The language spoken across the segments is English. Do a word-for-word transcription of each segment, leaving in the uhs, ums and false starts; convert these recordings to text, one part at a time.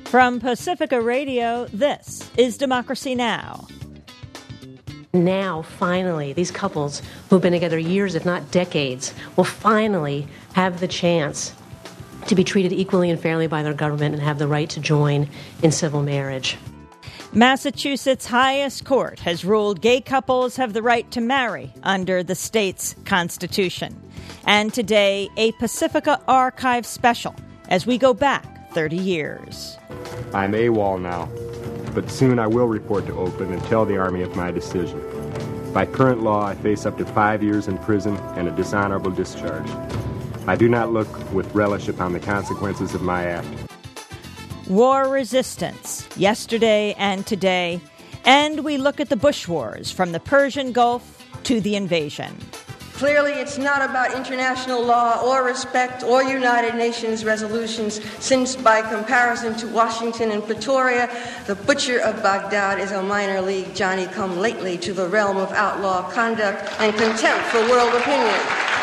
From Pacifica Radio, this is Democracy Now! Now, finally, these couples who've been together years, if not decades, will finally have the chance to be treated equally and fairly by their government and have the right to join in civil marriage. Massachusetts' highest court has ruled gay couples have the right to marry under the state's constitution. And today, a Pacifica Archive special as we go back thirty years. I'm AWOL now, but soon I will report to Oakland and tell the Army of my decision. By current law, I face up to five years in prison and a dishonorable discharge. I do not look with relish upon the consequences of my act. War resistance, yesterday and today, and we look at the Bush Wars from the Persian Gulf to the invasion. Clearly, it's not about international law or respect or United Nations resolutions, since by comparison to Washington and Pretoria, the butcher of Baghdad is a minor league Johnny-come-lately to the realm of outlaw conduct and contempt for world opinion.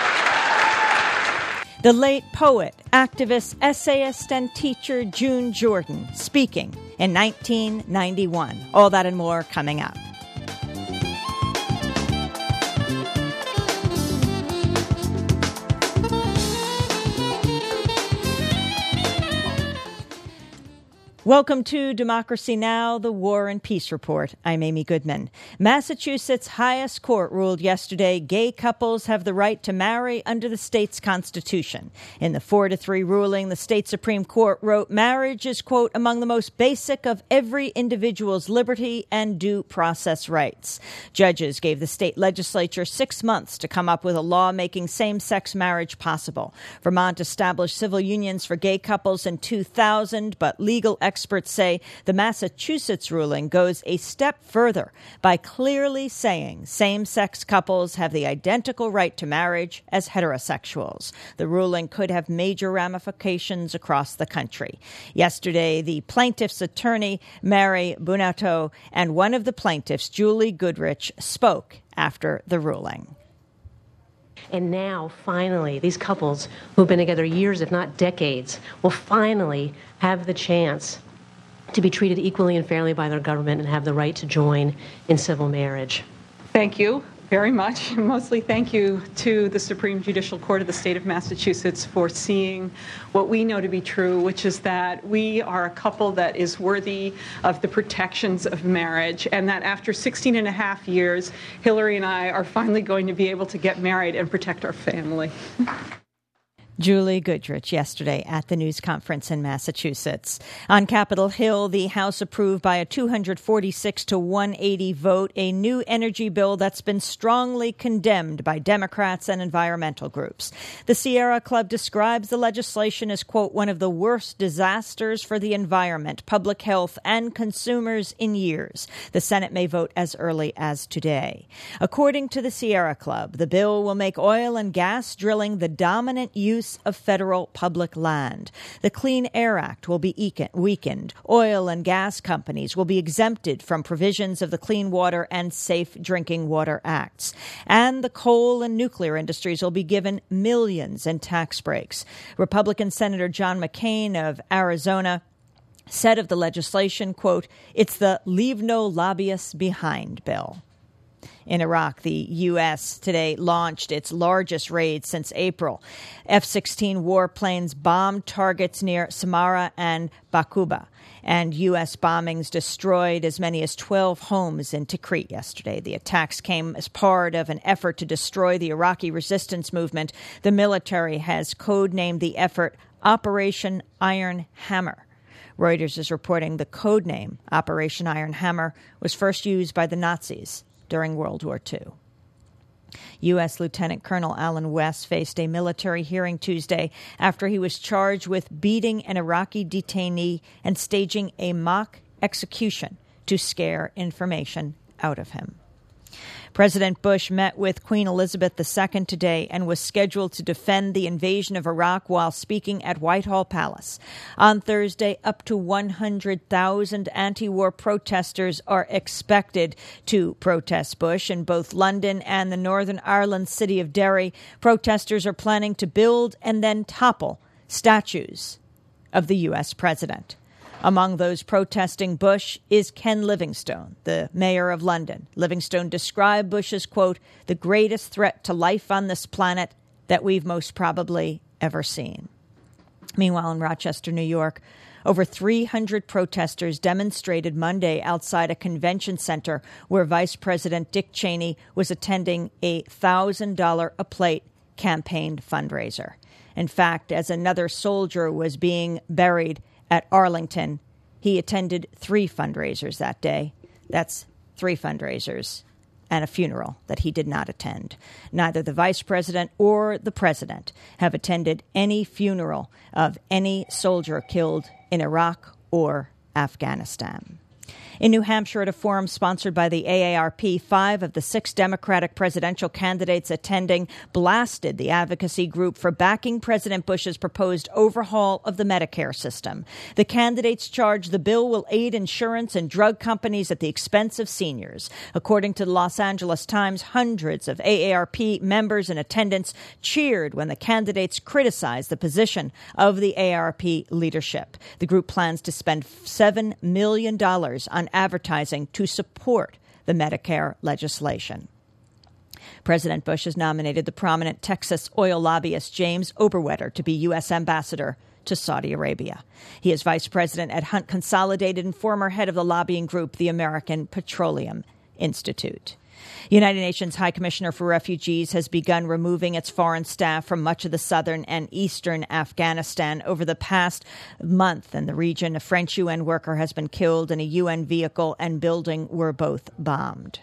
The late poet, activist, essayist, and teacher June Jordan speaking in nineteen ninety-one. All that and more coming up. Welcome to Democracy Now!, the War and Peace Report. I'm Amy Goodman. Massachusetts' highest court ruled yesterday gay couples have the right to marry under the state's constitution. In the four to three ruling, the state Supreme Court wrote, marriage is, quote, among the most basic of every individual's liberty and due process rights. Judges gave the state legislature six months to come up with a law making same-sex marriage possible. Vermont established civil unions for gay couples in two thousand, but legal experts Experts say the Massachusetts ruling goes a step further by clearly saying same-sex couples have the identical right to marriage as heterosexuals. The ruling could have major ramifications across the country. Yesterday, the plaintiff's attorney, Mary Bunato, and one of the plaintiffs, Julie Goodrich, spoke after the ruling. And now, finally, these couples who've been together years, if not decades, will finally have the chance to be treated equally and fairly by their government and have the right to join in civil marriage. Thank you very much. Mostly thank you to the Supreme Judicial Court of the state of Massachusetts for seeing what we know to be true, which is that we are a couple that is worthy of the protections of marriage, and that after sixteen and a half years, Hillary and I are finally going to be able to get married and protect our family. Julie Goodrich yesterday at the news conference in Massachusetts. On Capitol Hill, the House approved by a two hundred forty-six to one hundred eighty vote a new energy bill that's been strongly condemned by Democrats and environmental groups. The Sierra Club describes the legislation as, quote, one of the worst disasters for the environment, public health, and consumers in years. The Senate may vote as early as today. According to the Sierra Club, the bill will make oil and gas drilling the dominant use of federal public land. The Clean Air Act will be weakened. Oil and gas companies will be exempted from provisions of the Clean Water and Safe Drinking Water Acts. And the coal and nuclear industries will be given millions in tax breaks. Republican Senator John McCain of Arizona said of the legislation, quote, it's the leave no lobbyists behind bill. In Iraq, the U S today launched its largest raid since April. F sixteen warplanes bombed targets near Samarra and Baquba, and U S bombings destroyed as many as twelve homes in Tikrit yesterday. The attacks came as part of an effort to destroy the Iraqi resistance movement. The military has codenamed the effort Operation Iron Hammer. Reuters is reporting the codename Operation Iron Hammer was first used by the Nazis during World War Two. U S. Lieutenant Colonel Alan West faced a military hearing Tuesday after he was charged with beating an Iraqi detainee and staging a mock execution to scare information out of him. President Bush met with Queen Elizabeth the Second today and was scheduled to defend the invasion of Iraq while speaking at Whitehall Palace. On Thursday, up to one hundred thousand anti-war protesters are expected to protest Bush in both London and the Northern Ireland city of Derry. Protesters are planning to build and then topple statues of the U S president. Among those protesting Bush is Ken Livingstone, the mayor of London. Livingstone described Bush as, quote, the greatest threat to life on this planet that we've most probably ever seen. Meanwhile, in Rochester, New York, over three hundred protesters demonstrated Monday outside a convention center where Vice President Dick Cheney was attending a one thousand dollars a plate campaign fundraiser. In fact, as another soldier was being buried at Arlington, he attended three fundraisers that day. That's three fundraisers and a funeral that he did not attend. Neither the vice president or the president have attended any funeral of any soldier killed in Iraq or Afghanistan. In New Hampshire, at a forum sponsored by the A A R P, five of the six Democratic presidential candidates attending blasted the advocacy group for backing President Bush's proposed overhaul of the Medicare system. The candidates charge the bill will aid insurance and drug companies at the expense of seniors. According to the Los Angeles Times, hundreds of A A R P members in attendance cheered when the candidates criticized the position of the A A R P leadership. The group plans to spend seven million dollars on advertising to support the Medicare legislation. President Bush has nominated the prominent Texas oil lobbyist James Oberwetter to be U S ambassador to Saudi Arabia. He is vice president at Hunt Consolidated and former head of the lobbying group, the American Petroleum Institute. United Nations High Commissioner for Refugees has begun removing its foreign staff from much of the southern and eastern Afghanistan over the past month. In the region, a French U N worker has been killed and a U N vehicle and building were both bombed.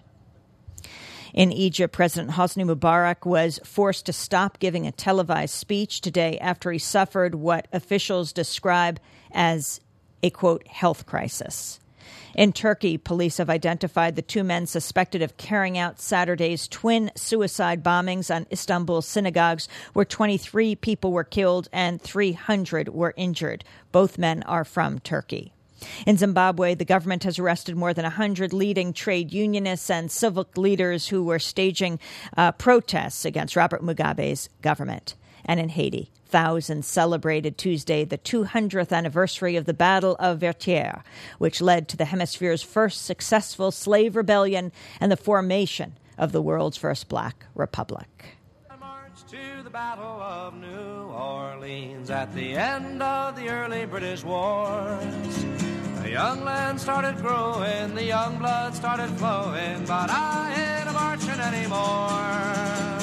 In Egypt, President Hosni Mubarak was forced to stop giving a televised speech today after he suffered what officials describe as a, quote, health crisis. In Turkey, police have identified the two men suspected of carrying out Saturday's twin suicide bombings on Istanbul synagogues, where twenty-three people were killed and three hundred were injured. Both men are from Turkey. In Zimbabwe, the government has arrested more than one hundred leading trade unionists and civic leaders who were staging uh, protests against Robert Mugabe's government. And in Haiti, thousands celebrated Tuesday the two hundredth anniversary of the Battle of Vertières, which led to the hemisphere's first successful slave rebellion and the formation of the world's first black republic. I marched to the Battle of New Orleans at the end of the early British wars. The young land started growing, the young blood started flowing, but I ain't a-marching anymore.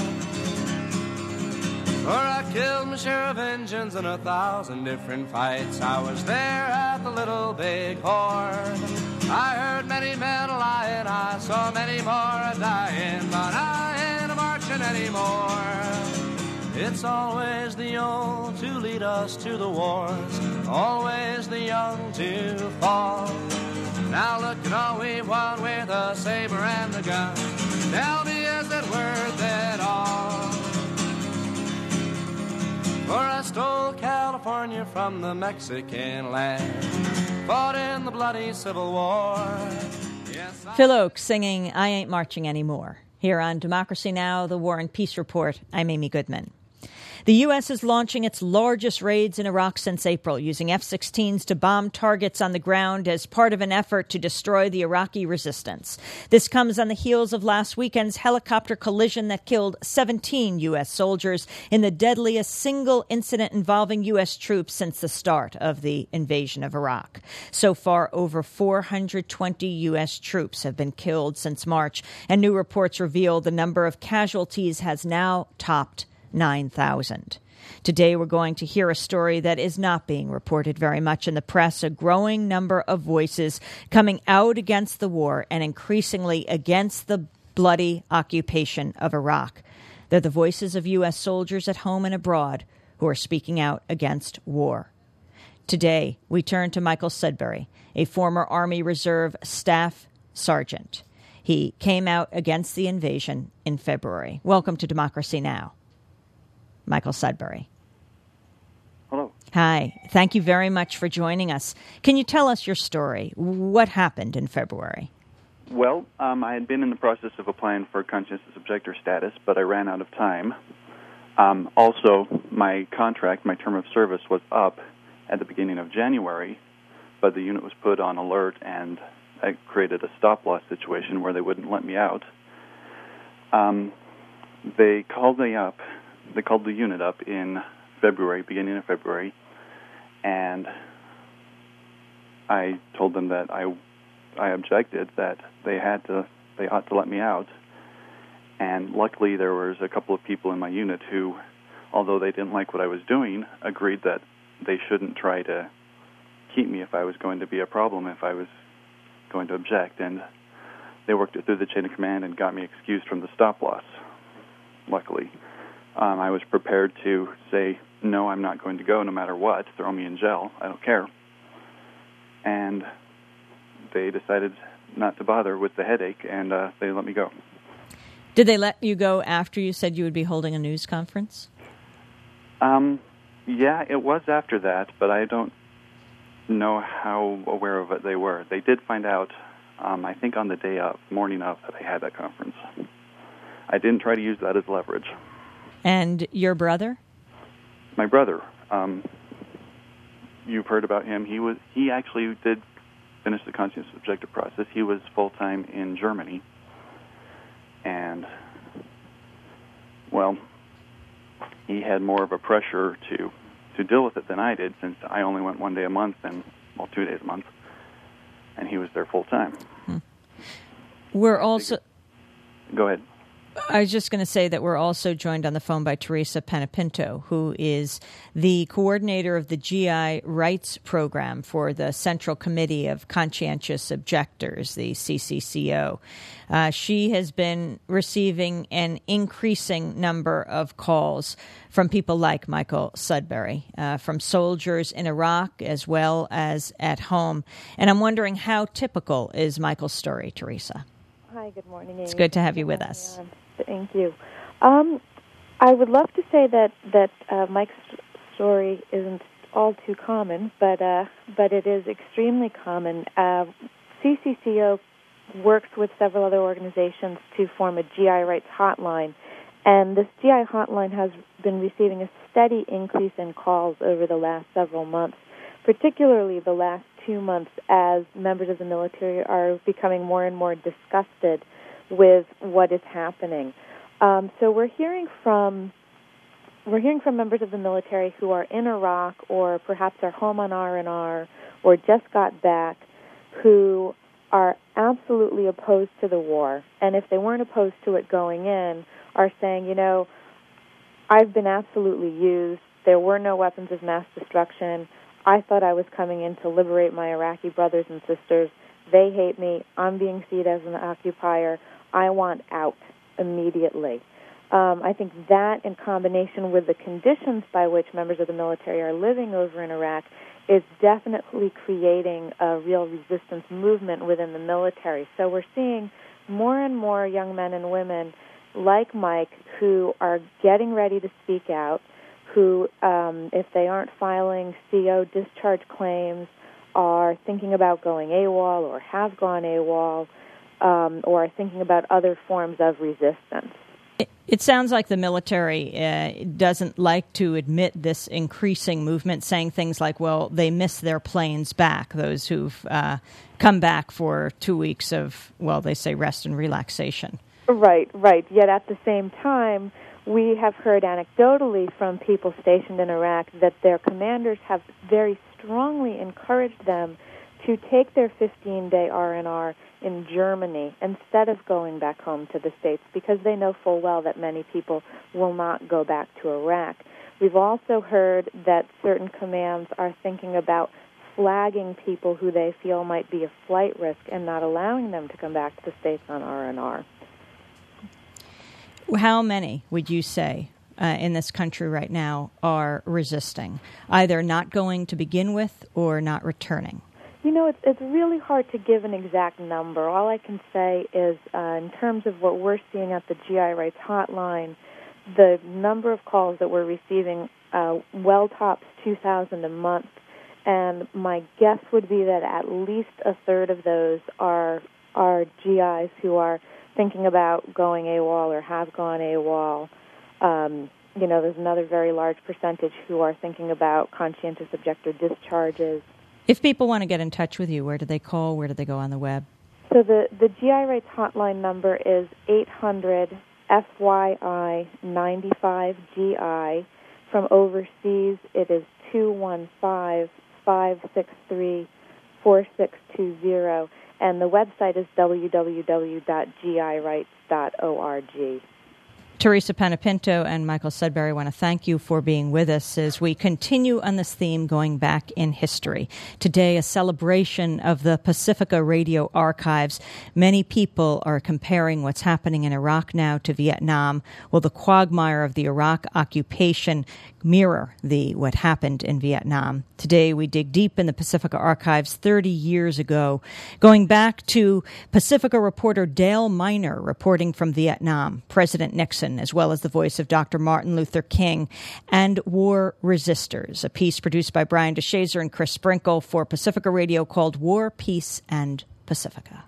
For I killed my share of Injuns in a thousand different fights. I was there at the Little Big Horn. I heard many men lying, I saw many more a-dying, but I ain't a-marching anymore. It's always the old to lead us to the wars, always the young to fall. Now look at all we've won with the saber and the gun. Tell me, is it worth it all? For I stole California from the Mexican land, fought in the bloody Civil War. Yes, I- Phil Oakes singing I Ain't Marching Anymore. Here on Democracy Now!, the War and Peace Report, I'm Amy Goodman. The U S is launching its largest raids in Iraq since April, using F sixteens to bomb targets on the ground as part of an effort to destroy the Iraqi resistance. This comes on the heels of last weekend's helicopter collision that killed seventeen U S soldiers in the deadliest single incident involving U S troops since the start of the invasion of Iraq. So far, over four hundred twenty U S troops have been killed since March, and new reports reveal the number of casualties has now topped nine thousand. Today, we're going to hear a story that is not being reported very much in the press, a growing number of voices coming out against the war and increasingly against the bloody occupation of Iraq. They're the voices of U S soldiers at home and abroad who are speaking out against war. Today, we turn to Michael Sudbury, a former Army Reserve staff sergeant. He came out against the invasion in February. Welcome to Democracy Now!, Michael Sudbury. Hello. Hi. Thank you very much for joining us. Can you tell us your story? What happened in February? Well, um, I had been in the process of applying for conscientious objector status, but I ran out of time. Um, also, my contract, my term of service was up at the beginning of January, but the unit was put on alert, and I created a stop-loss situation where they wouldn't let me out. Um, they called me up. They called the unit up in February, beginning of February, and I told them that I, I objected, that they had to, they ought to let me out. And luckily, there was a couple of people in my unit who, although they didn't like what I was doing, agreed that they shouldn't try to keep me if I was going to be a problem, if I was going to object. And they worked it through the chain of command and got me excused from the stop-loss, luckily. Um, I was prepared to say, no, I'm not going to go no matter what. Throw me in jail. I don't care. And they decided not to bother with the headache, and uh, they let me go. Did they let you go after you said you would be holding a news conference? Um, yeah, it was after that, but I don't know how aware of it they were. They did find out, um, I think on the day of, morning of, that I had that conference. I didn't try to use that as leverage. And your brother? My brother. Um, you've heard about him. He was. He actually did finish the conscientious objector process. He was full-time in Germany. And, well, he had more of a pressure to, to deal with it than I did, since I only went one day a month and, well, two days a month, and he was there full-time. Hmm. We're also... Go ahead. I was just going to say that we're also joined on the phone by Teresa Penapinto, who is the coordinator of the G I Rights Program for the Central Committee of Conscientious Objectors, the C C C O. Uh, she has been receiving an increasing number of calls from people like Michael Sudbury, uh, from soldiers in Iraq as well as at home. And I'm wondering, how typical is Michael's story, Teresa? Hi, good morning, Amy. It's good to have you with us. Thank you. Um, I would love to say that that uh, Mike's story isn't all too common, but uh, but it is extremely common. Uh, C C C O works with several other organizations to form a G I rights hotline, and this G I hotline has been receiving a steady increase in calls over the last several months, particularly the last two months as members of the military are becoming more and more disgusted with what is happening. Um, so we're hearing from we're hearing from members of the military who are in Iraq or perhaps are home on R and R or just got back, who are absolutely opposed to the war. And if they weren't opposed to it going in, are saying, you know, I've been absolutely used. There were no weapons of mass destruction. I thought I was coming in to liberate my Iraqi brothers and sisters. They hate me. I'm being seen as an occupier. I want out immediately. Um, I think that, in combination with the conditions by which members of the military are living over in Iraq, is definitely creating a real resistance movement within the military. So we're seeing more and more young men and women like Mike who are getting ready to speak out, who, um, if they aren't filing C O discharge claims, are thinking about going AWOL or have gone AWOL, um, or are thinking about other forms of resistance. It, it sounds like the military uh, doesn't like to admit this increasing movement, saying things like, well, they miss their planes back, those who've uh, come back for two weeks of, well, they say rest and relaxation. Right, right. Yet at the same time, we have heard anecdotally from people stationed in Iraq that their commanders have very strongly encouraged them to take their fifteen-day R and R in Germany instead of going back home to the States, because they know full well that many people will not go back to Iraq. We've also heard that certain commands are thinking about flagging people who they feel might be a flight risk and not allowing them to come back to the States on R and R. How many, would you say, uh, in this country right now are resisting, either not going to begin with or not returning? You know, it's, it's really hard to give an exact number. All I can say is, uh, in terms of what we're seeing at the G I Rights Hotline, the number of calls that we're receiving uh, well tops two thousand a month, and my guess would be that at least a third of those are are G Is who are thinking about going AWOL or have gone AWOL. Um, you know, there's another very large percentage who are thinking about conscientious objector discharges. If people want to get in touch with you, where do they call? Where do they go on the web? So the, the G I Rights hotline number is eight hundred F Y I ninety-five G I. From overseas, it is two one five, five six three, four six two zero. And the website is w w w dot g i rights dot org. Teresa Panepinto and Michael Sudbury want to thank you for being with us as we continue on this theme going back in history. Today, a celebration of the Pacifica Radio Archives. Many people are comparing what's happening in Iraq now to Vietnam. Will the quagmire of the Iraq occupation mirror the what happened in Vietnam? Today, we dig deep in the Pacifica Archives thirty years ago, going back to Pacifica reporter Dale Miner reporting from Vietnam, President Nixon, as well as the voice of Doctor Martin Luther King, and War Resistors, a piece produced by Brian DeShazer and Chris Sprinkle for Pacifica Radio called War, Peace, and Pacifica.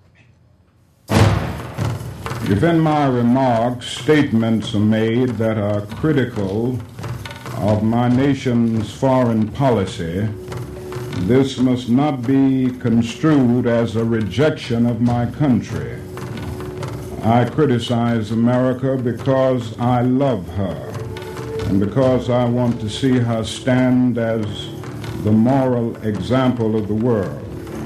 If in my remarks statements are made that are critical of my nation's foreign policy, this must not be construed as a rejection of my country. I criticize America because I love her and because I want to see her stand as the moral example of the world.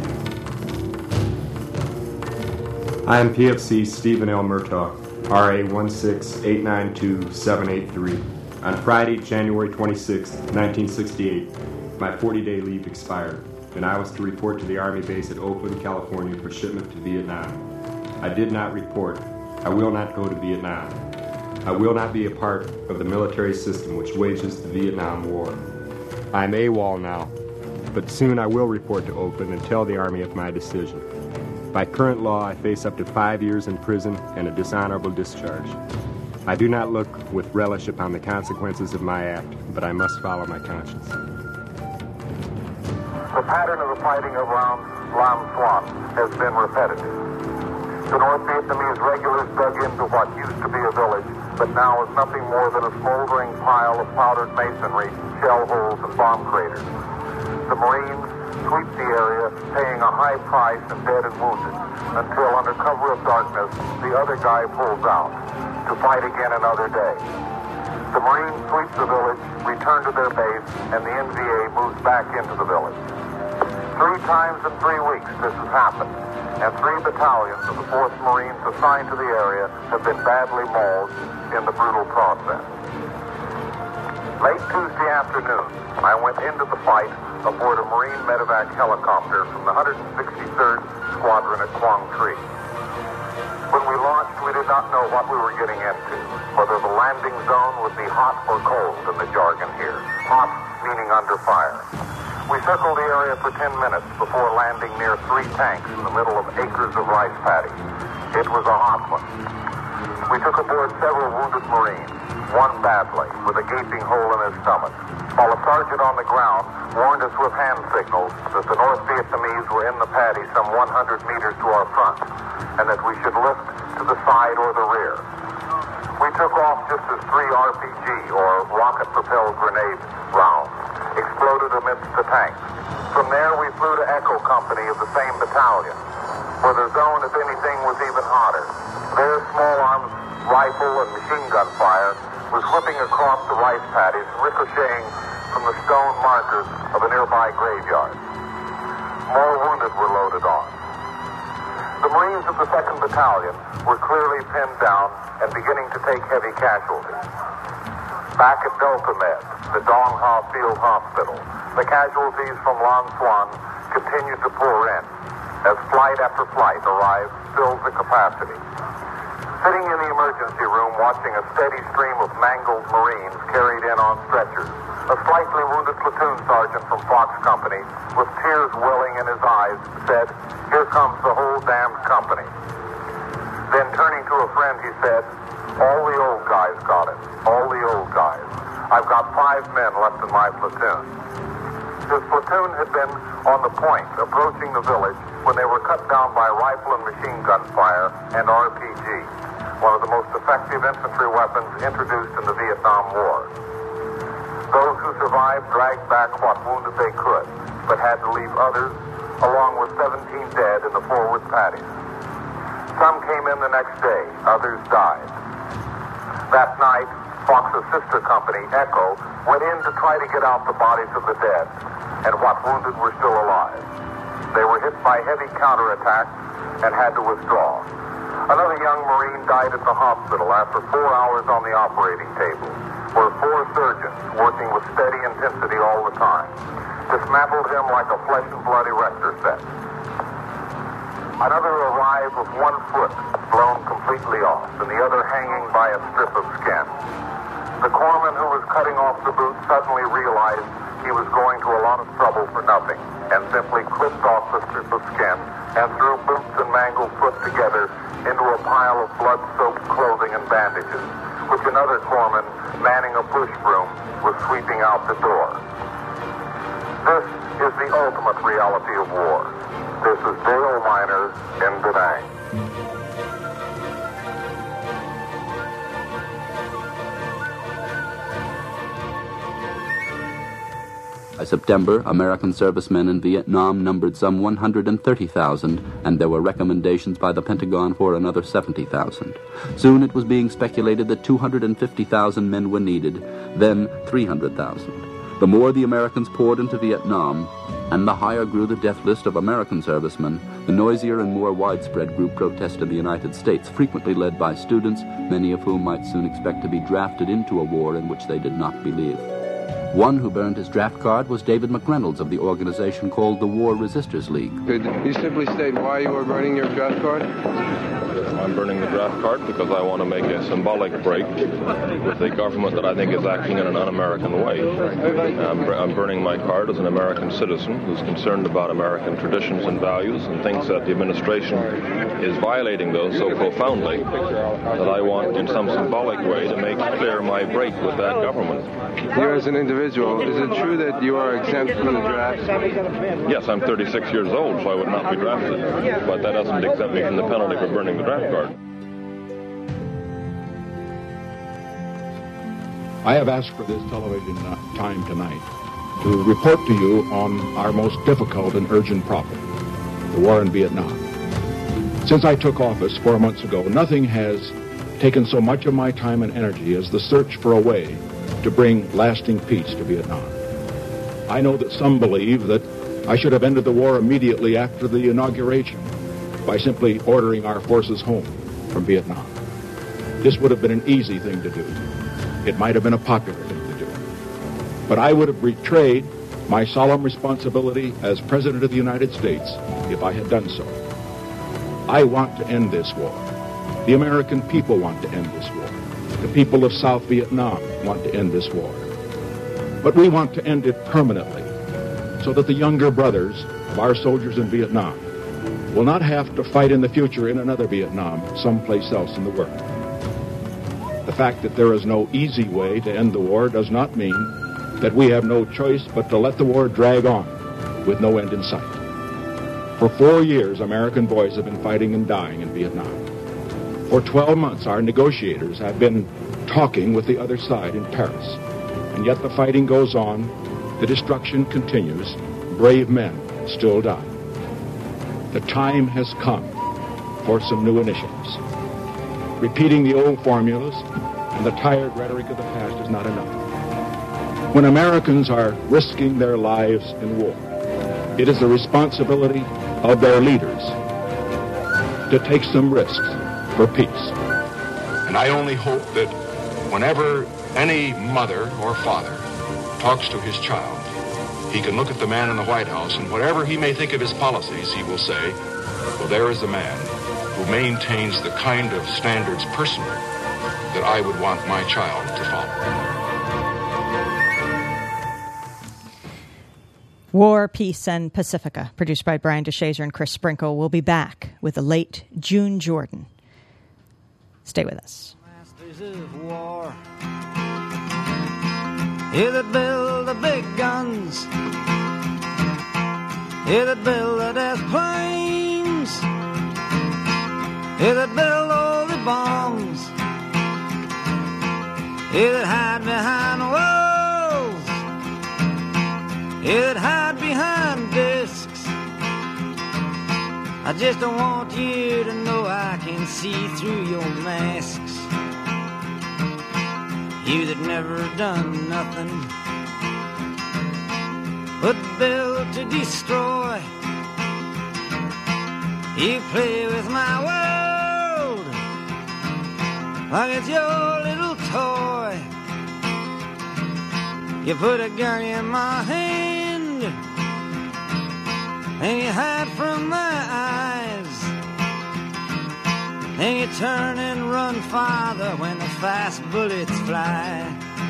I am P F C Stephen L. Murtaugh, R A one six eight nine two seven eight three. On Friday, January twenty-sixth, nineteen sixty-eight, my forty-day leave expired, and I was to report to the Army base at Oakland, California for shipment to Vietnam. I did not report. I will not go to Vietnam. I will not be a part of the military system which wages the Vietnam War. I am AWOL now, but soon I will report to Oakland and tell the Army of my decision. By current law, I face up to five years in prison and a dishonorable discharge. I do not look with relish upon the consequences of my act, but I must follow my conscience. The pattern of the fighting around Lam Xuan has been repetitive. The North Vietnamese regulars dug into what used to be a village, but now is nothing more than a smoldering pile of powdered masonry, shell holes, and bomb craters. The Marines sweep the area, paying a high price in dead and wounded, until under cover of darkness, the other guy pulls out to fight again another day. The Marines sweep the village, return to their base, and the N V A moves back into the village. Three times in three weeks this has happened, and three battalions of the fourth Marines assigned to the area have been badly mauled in the brutal process. Late Tuesday afternoon, I went into the fight aboard a Marine medevac helicopter from the one hundred sixty-third Squadron at Quang Tri. When we launched, we did not know what we were getting into, whether the landing zone would be hot or cold in the jargon here. Hot meaning under fire. We circled the area for ten minutes before landing near three tanks in the middle of acres of rice paddies. It was a hot one. We took aboard several wounded Marines, one badly, with a gaping hole in his stomach, while a sergeant on the ground warned us with hand signals that the North Vietnamese were in the paddy some one hundred meters to our front, and that we should lift to the side or the rear. We took off just as three R P G, or rocket-propelled grenade rounds, exploded amidst the tanks. From there, we flew to Echo Company of the same battalion, where the zone, if anything, was even hotter. Their small arms rifle and machine gun fire was whipping across the rice paddies, ricocheting from the stone markers of a nearby graveyard. More wounded were loaded on. The Marines of the second Battalion were clearly pinned down and beginning to take heavy casualties. Back at Delta Med, the Dong Ha Field Hospital, the casualties from Lan Xuan continued to pour in as flight after flight arrived, filled the capacity. Sitting in the emergency room watching a steady stream of mangled Marines carried in on stretchers, a slightly wounded platoon sergeant from Fox Company, with tears welling in his eyes, said, "Here comes the whole damned company." Then turning to a friend, he said, "All the old guys got it. All the old guys. I've got five men left in my platoon." His platoon had been on the point, approaching the village, when they were cut down by rifle and machine gun fire and R P G, one of the most effective infantry weapons introduced in the Vietnam War. Those who survived dragged back what wounded they could. but had to leave others, along with seventeen dead, in the forward patties. Some came in the next day, others died. That night, Fox's sister company, Echo, went in to try to get out the bodies of the dead, and what wounded were still alive. They were hit by heavy counterattacks and had to withdraw. Another young Marine died at the hospital after four hours on the operating table, where four surgeons, working with steady intensity all the time, dismantled him like a flesh and blood erector set. Another arrived with one foot blown completely off and the other hanging by a strip of skin. The corpsman who was cutting off the boot suddenly realized he was going to a lot of trouble for nothing and simply clipped off the strip of skin and threw boots and mangled foot together into a pile of blood-soaked clothing and bandages, which another corpsman, manning a push broom, was sweeping out the door. This is the ultimate reality of war. This is Dale Miner in Da Nang. By September, American servicemen in Vietnam numbered some one hundred thirty thousand, and there were recommendations by the Pentagon for another seventy thousand. Soon it was being speculated that two hundred fifty thousand men were needed, then three hundred thousand. The more the Americans poured into Vietnam, and the higher grew the death list of American servicemen, the noisier and more widespread grew protest in the United States, frequently led by students, many of whom might soon expect to be drafted into a war in which they did not believe. One who burned his draft card was David McReynolds of the organization called the War Resisters League. Could you simply state why you are burning your draft card? I'm burning the draft card because I want to make a symbolic break with a government that I think is acting in an un-American way. I'm, I'm burning my card as an American citizen who's concerned about American traditions and values and thinks that the administration is violating those so profoundly that I want, in some symbolic way, to make clear my break with that government. You as an individual, is it true that you are exempt from the draft? Yes, I'm thirty-six years old, so I would not be drafted. But that doesn't exempt me from the penalty for burning the draft card. I have asked for this television time tonight to report to you on our most difficult and urgent problem, the war in Vietnam. Since I took office four months ago, nothing has taken so much of my time and energy as the search for a way to bring lasting peace to Vietnam. I know that some believe that I should have ended the war immediately after the inauguration by simply ordering our forces home from Vietnam. This would have been an easy thing to do. It might have been a popular thing to do. But I would have betrayed my solemn responsibility as President of the United States if I had done so. I want to end this war. The American people want to end this war. The people of South Vietnam want to end this war. But we want to end it permanently so that the younger brothers of our soldiers in Vietnam will not have to fight in the future in another Vietnam someplace else in the world. The fact that there is no easy way to end the war does not mean that we have no choice but to let the war drag on with no end in sight. For four years, American boys have been fighting and dying in Vietnam. For twelve months, our negotiators have been talking with the other side in Paris. And yet the fighting goes on, the destruction continues, brave men still die. The time has come for some new initiatives. Repeating the old formulas and the tired rhetoric of the past is not enough. When Americans are risking their lives in war, it is the responsibility of their leaders to take some risks for peace. And I only hope that whenever any mother or father talks to his child, he can look at the man in the White House, and whatever he may think of his policies, he will say, well, there is a man who maintains the kind of standards personally that I would want my child to follow. War, Peace, and Pacifica, produced by Brian DeShazer and Chris Sprinkle, will be back with the late June Jordan. Stay with us. Masters of war, here that build the big guns, here that build the death planes, here that build all the bombs, here that hide behind walls, here that hide behind I just don't want you to know I can see through your masks. You that never done nothing but build to destroy. You play with my world like it's your little toy. You put a gun in my hand and you hide from my eyes. Then you turn and run farther when the fast bullets fly.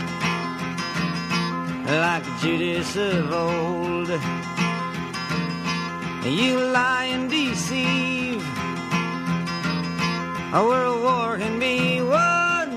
Like Judas of old, you lie and deceive. A world war can be won.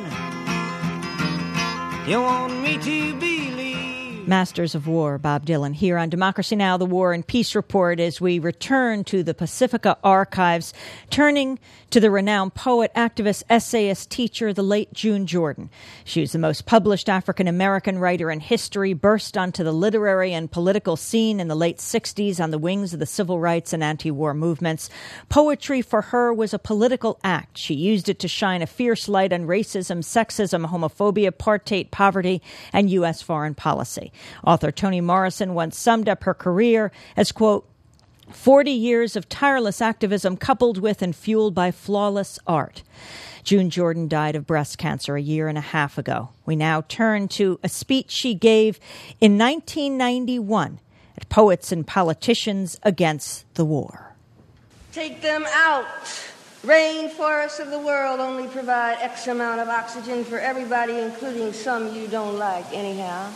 You want me to believe. Masters of War, Bob Dylan, here on Democracy Now!, the War and Peace Report, as we return to the Pacifica archives, turning to the renowned poet, activist, essayist, teacher, the late June Jordan. She was the most published African-American writer in history, burst onto the literary and political scene in the late sixties on the wings of the civil rights and anti-war movements. Poetry for her was a political act. She used it to shine a fierce light on racism, sexism, homophobia, apartheid, poverty, and U S foreign policy. Author Toni Morrison once summed up her career as, quote, forty years of tireless activism coupled with and fueled by flawless art. June Jordan died of breast cancer a year and a half ago. We now turn to a speech she gave in nineteen ninety-one at Poets and Politicians Against the War. Take them out. Rainforests of the world only provide X amount of oxygen for everybody, including some you don't like anyhow.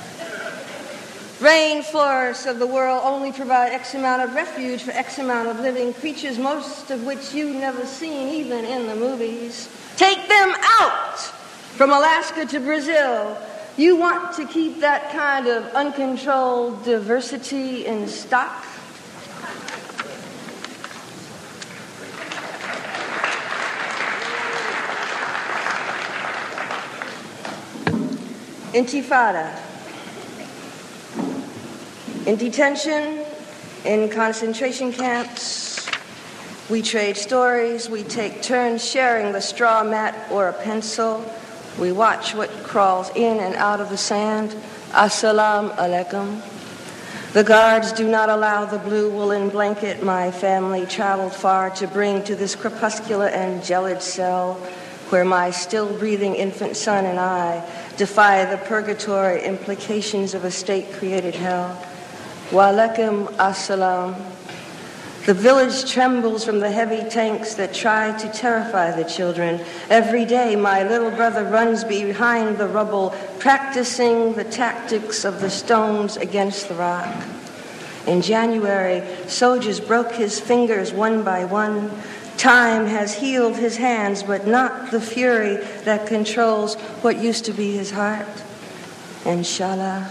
Rainforests of the world only provide X amount of refuge for X amount of living creatures, most of which you've never seen, even in the movies. Take them out from Alaska to Brazil. You want to keep that kind of uncontrolled diversity in stock? Intifada. In detention, in concentration camps, we trade stories, we take turns sharing the straw mat or a pencil. We watch what crawls in and out of the sand. Assalamu alaikum. The guards do not allow the blue woolen blanket my family traveled far to bring to this crepuscular and gelid cell where my still-breathing infant son and I defy the purgatory implications of a state-created hell. Wa alaikum assalam. The village trembles from the heavy tanks that try to terrify the children. Every day, my little brother runs behind the rubble, practicing the tactics of the stones against the rock. In January, soldiers broke his fingers one by one. Time has healed his hands, but not the fury that controls what used to be his heart. Inshallah.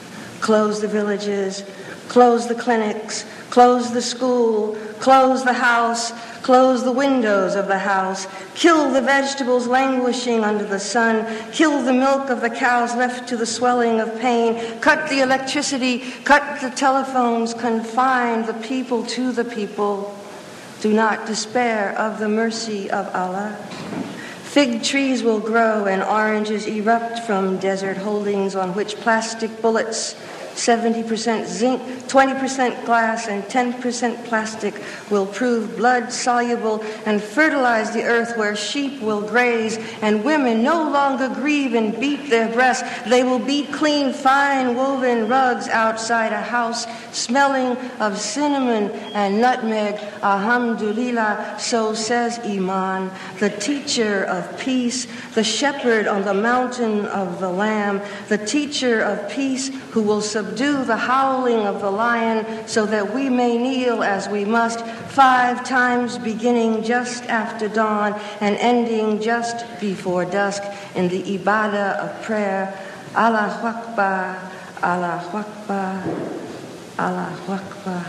Close the villages, close the clinics, close the school, close the house, close the windows of the house, kill the vegetables languishing under the sun, kill the milk of the cows left to the swelling of pain, cut the electricity, cut the telephones, confine the people to the people. Do not despair of the mercy of Allah. Fig trees will grow and oranges erupt from desert holdings on which plastic bullets, seventy percent zinc, twenty percent glass, and ten percent plastic will prove blood-soluble and fertilize the earth where sheep will graze and women no longer grieve and beat their breasts. They will beat clean, fine woven rugs outside a house smelling of cinnamon and nutmeg. Alhamdulillah, so says Iman, the teacher of peace, the shepherd on the mountain of the Lamb, the teacher of peace who will subdue the howling of the lion so that we may kneel as we must five times, beginning just after dawn and ending just before dusk in the ibadah of prayer. Allahu Akbar, Allahu Akbar, Allahu Akbar.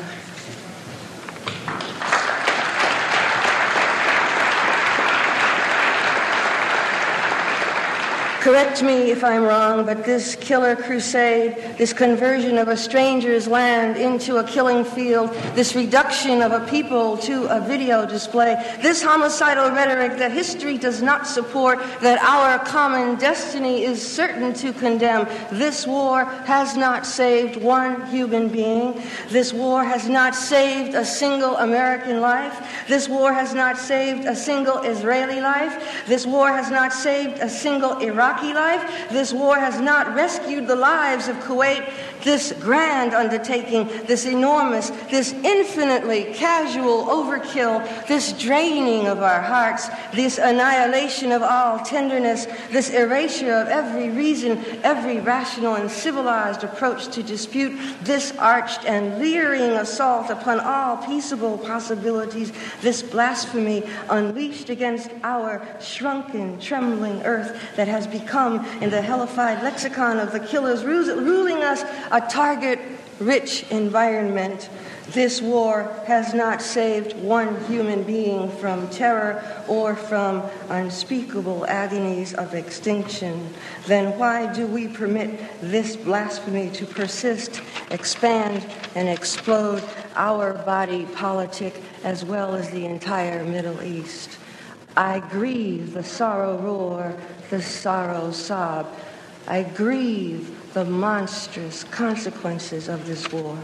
Correct me if I'm wrong, but this killer crusade, this conversion of a stranger's land into a killing field, this reduction of a people to a video display, this homicidal rhetoric that history does not support, that our common destiny is certain to condemn, this war has not saved one human being. This war has not saved a single American life. This war has not saved a single Israeli life. This war has not saved a single Iraqi life. This war has not rescued the lives of Kuwait. This grand undertaking, this enormous, this infinitely casual overkill, this draining of our hearts, this annihilation of all tenderness, this erasure of every reason, every rational and civilized approach to dispute, this arched and leering assault upon all peaceable possibilities, this blasphemy unleashed against our shrunken, trembling earth that has become, in the hellified lexicon of the killers ruling us, a target-rich environment. This war has not saved one human being from terror or from unspeakable agonies of extinction. Then why do we permit this blasphemy to persist, expand, and explode our body politic as well as the entire Middle East? I grieve the sorrow roar, the sorrow sob. I grieve the monstrous consequences of this war.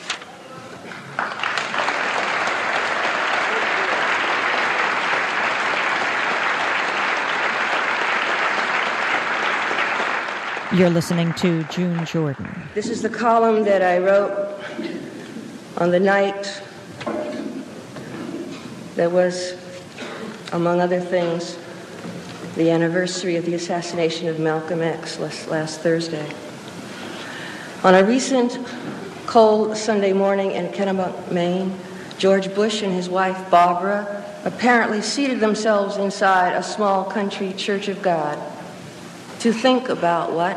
You're listening to June Jordan. This is the column that I wrote on the night that was, among other things, the anniversary of the assassination of Malcolm X last, last Thursday. On a recent cold Sunday morning in Kennebunk, Maine, George Bush and his wife Barbara apparently seated themselves inside a small country church of God to think about what?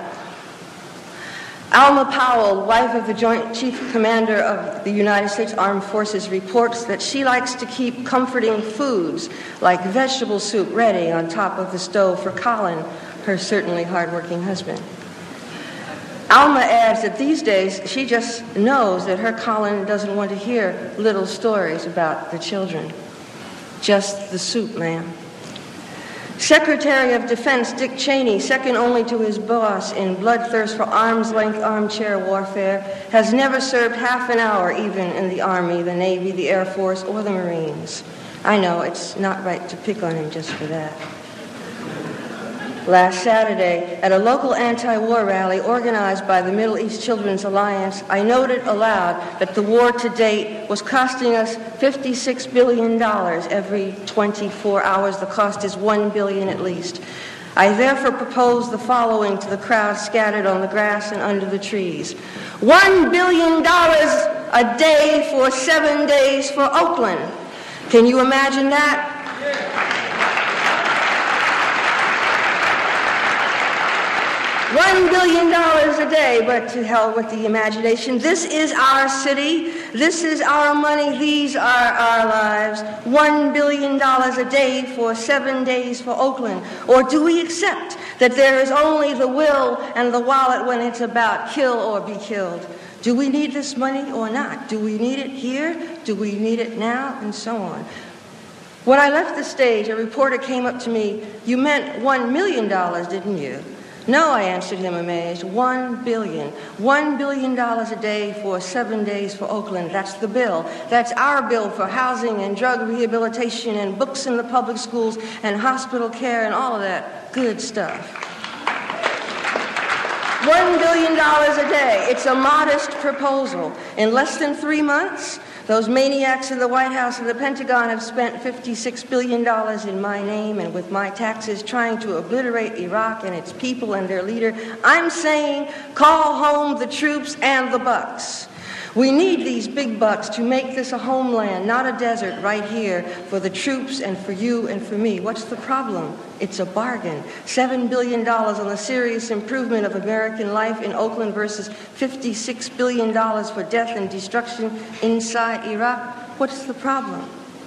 Alma Powell, wife of the Joint Chief Commander of the United States Armed Forces, reports that she likes to keep comforting foods like vegetable soup ready on top of the stove for Colin, her certainly hardworking husband. Alma adds that these days she just knows that her Colin doesn't want to hear little stories about the children. Just the soup, ma'am. Secretary of Defense Dick Cheney, second only to his boss in bloodthirst for arm's-length armchair warfare, has never served half an hour even in the Army, the Navy, the Air Force, or the Marines. I know it's not right to pick on him just for that. Last Saturday, at a local anti-war rally organized by the Middle East Children's Alliance, I noted aloud that the war to date was costing us fifty-six billion dollars every twenty-four hours. The cost is one billion dollars at least. I therefore propose the following to the crowd scattered on the grass and under the trees. One billion dollars a day for seven days for Oakland. Can you imagine that? One billion dollars a day, but to hell with the imagination. This is our city. This is our money. These are our lives. One billion dollars a day for seven days for Oakland. Or do we accept that there is only the will and the wallet when it's about kill or be killed? Do we need this money or not? Do we need it here? Do we need it now? And so on. When I left the stage, a reporter came up to me. You meant one million dollars, didn't you? No, I answered him amazed. One billion. One billion dollars a day for seven days for Oakland. That's the bill. That's our bill for housing and drug rehabilitation and books in the public schools and hospital care and all of that good stuff. One billion dollars a day. It's a modest proposal. In less than three months, those maniacs in the White House and the Pentagon have spent fifty-six billion dollars in my name and with my taxes trying to obliterate Iraq and its people and their leader. I'm saying call home the troops and the bucks. We need these big bucks to make this a homeland, not a desert, right here for the troops and for you and for me. What's the problem? It's a bargain. Seven billion dollars on the serious improvement of American life in Oakland versus fifty-six billion dollars for death and destruction inside Iraq. What's the problem?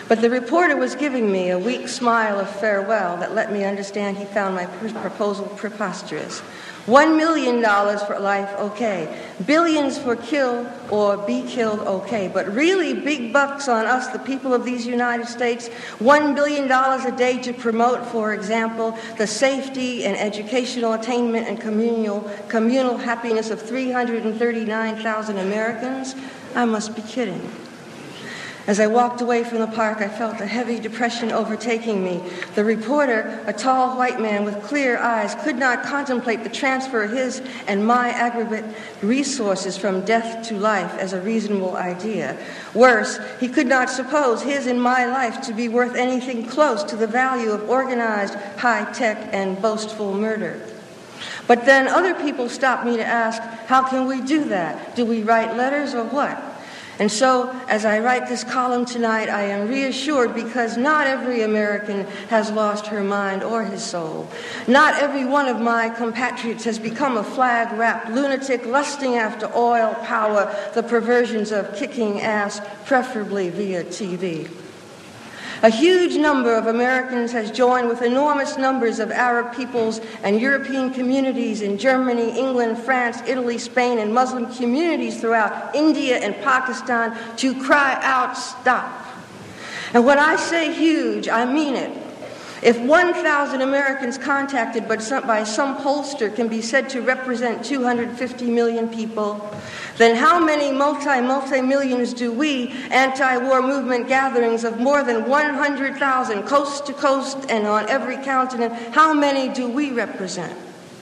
But the reporter was giving me a weak smile of farewell that let me understand he found my proposal preposterous. One million dollars for life, okay. Billions for kill or be killed, okay. But really big bucks on us, the people of these United States. One billion dollars a day to promote, for example, the safety and educational attainment and communal, communal happiness of three hundred thirty-nine thousand Americans? I must be kidding. As I walked away from the park, I felt a heavy depression overtaking me. The reporter, a tall white man with clear eyes, could not contemplate the transfer of his and my aggregate resources from death to life as a reasonable idea. Worse, he could not suppose his and my life to be worth anything close to the value of organized, high-tech, and boastful murder. But then other people stopped me to ask, how can we do that? Do we write letters or what? And so, as I write this column tonight, I am reassured because not every American has lost her mind or his soul. Not every one of my compatriots has become a flag-wrapped lunatic lusting after oil, power, the perversions of kicking ass, preferably via T V. A huge number of Americans has joined with enormous numbers of Arab peoples and European communities in Germany, England, France, Italy, Spain, and Muslim communities throughout India and Pakistan to cry out, stop. And when I say huge, I mean it. If one thousand Americans contacted by some, by some pollster can be said to represent two hundred fifty million people, then how many multi, multi-millions do we, anti-war movement gatherings of more than one hundred thousand, coast to coast and on every continent, how many do we represent?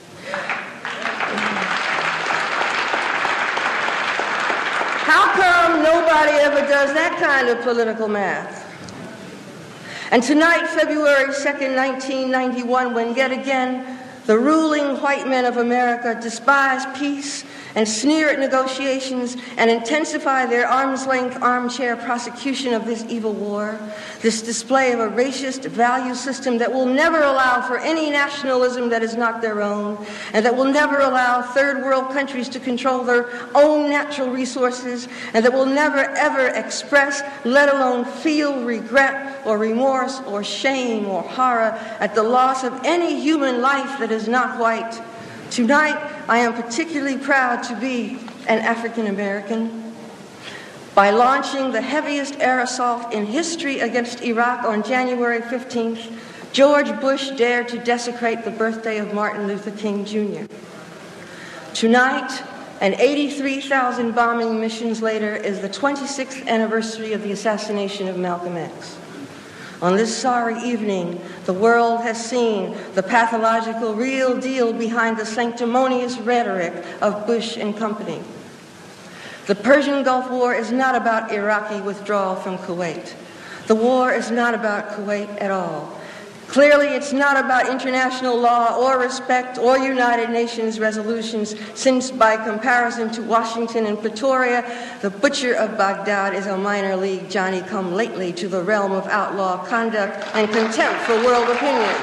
How come nobody ever does that kind of political math? And tonight, February second, nineteen ninety-one, when yet again the ruling white men of America despise peace and sneer at negotiations and intensify their arm's-length armchair prosecution of this evil war, this display of a racist value system that will never allow for any nationalism that is not their own, and that will never allow third world countries to control their own natural resources, and that will never ever express, let alone feel, regret or remorse or shame or horror at the loss of any human life that is not white. Tonight, I am particularly proud to be an African American. By launching the heaviest air assault in history against Iraq on January fifteenth, George Bush dared to desecrate the birthday of Martin Luther King Junior Tonight, and eighty-three thousand bombing missions later, is the twenty-sixth anniversary of the assassination of Malcolm X. On this sorry evening, the world has seen the pathological real deal behind the sanctimonious rhetoric of Bush and company. The Persian Gulf War is not about Iraqi withdrawal from Kuwait. The war is not about Kuwait at all. Clearly, it's not about international law or respect or United Nations resolutions, since by comparison to Washington and Pretoria, the butcher of Baghdad is a minor league Johnny-come-lately to the realm of outlaw conduct and contempt for world opinion.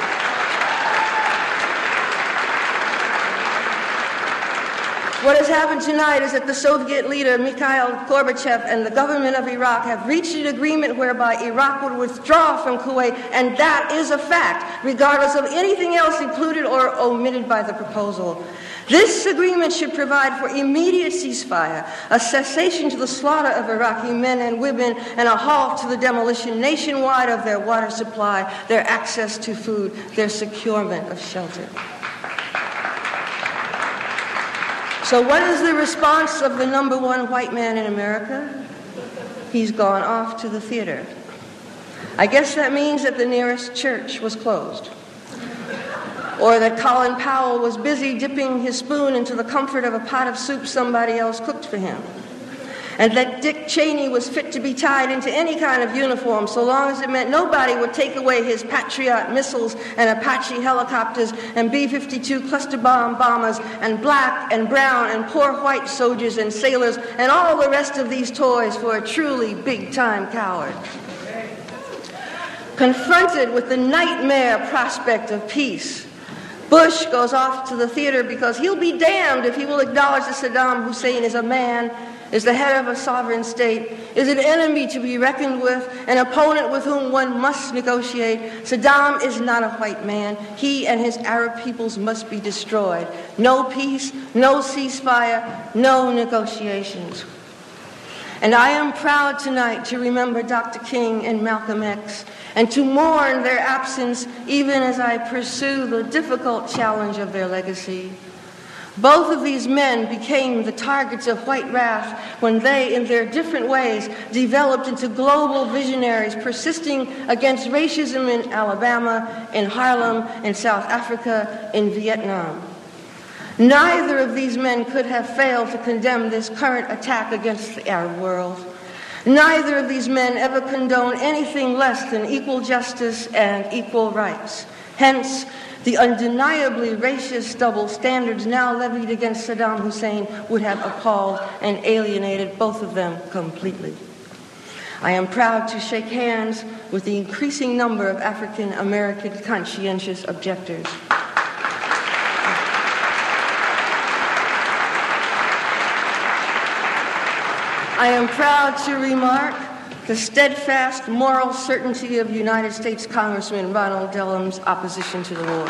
What has happened tonight is that the Soviet leader Mikhail Gorbachev and the government of Iraq have reached an agreement whereby Iraq would withdraw from Kuwait, and that is a fact, regardless of anything else included or omitted by the proposal. This agreement should provide for immediate ceasefire, a cessation to the slaughter of Iraqi men and women, and a halt to the demolition nationwide of their water supply, their access to food, their securement of shelter. So what is the response of the number one white man in America? He's gone off to the theater. I guess that means that the nearest church was closed. Or that Colin Powell was busy dipping his spoon into the comfort of a pot of soup somebody else cooked for him. And that Dick Cheney was fit to be tied into any kind of uniform so long as it meant nobody would take away his Patriot missiles and Apache helicopters and B fifty-two cluster bomb bombers and black and brown and poor white soldiers and sailors and all the rest of these toys for a truly big-time coward. Confronted with the nightmare prospect of peace, Bush goes off to the theater because he'll be damned if he will acknowledge that Saddam Hussein is a man is the head of a sovereign state, is an enemy to be reckoned with, an opponent with whom one must negotiate. Saddam is not a white man. He and his Arab peoples must be destroyed. No peace, no ceasefire, no negotiations. And I am proud tonight to remember Doctor King and Malcolm X, and to mourn their absence even as I pursue the difficult challenge of their legacy. Both of these men became the targets of white wrath when they, in their different ways, developed into global visionaries persisting against racism in Alabama, in Harlem, in South Africa, in Vietnam. Neither of these men could have failed to condemn this current attack against the Arab world. Neither of these men ever condoned anything less than equal justice and equal rights. Hence, the undeniably racist double standards now levied against Saddam Hussein would have appalled and alienated both of them completely. I am proud to shake hands with the increasing number of African American conscientious objectors. I am proud to remark the steadfast moral certainty of United States Congressman Ronald Dellum's opposition to the war.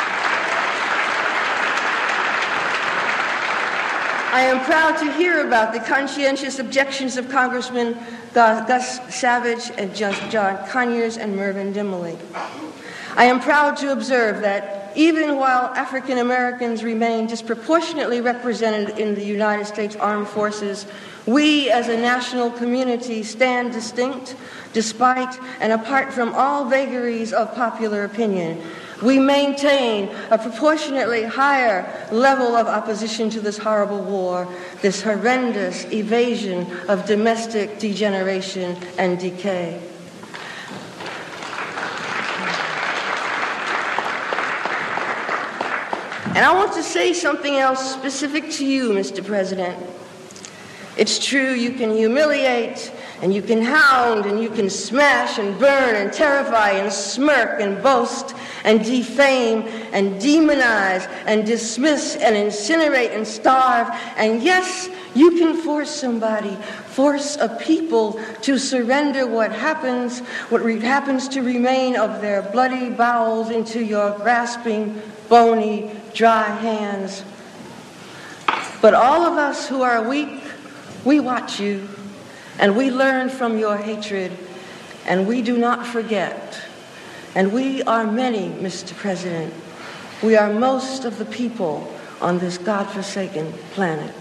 I am proud to hear about the conscientious objections of Congressmen Gus Savage and John Conyers and Mervyn Dimley. I am proud to observe that even while African Americans remain disproportionately represented in the United States Armed Forces, we as a national community stand distinct despite and apart from all vagaries of popular opinion. We maintain a proportionately higher level of opposition to this horrible war, this horrendous evasion of domestic degeneration and decay. And I want to say something else specific to you, Mister President. It's true, you can humiliate, and you can hound, and you can smash, and burn, and terrify, and smirk, and boast, and defame, and demonize, and dismiss, and incinerate, and starve. And yes, you can force somebody, force a people to surrender what happens, what re- happens to remain of their bloody bowels into your grasping, bony, dry hands. But all of us who are weak, we watch you, and we learn from your hatred, and we do not forget. And we are many, Mister President. We are most of the people on this godforsaken planet.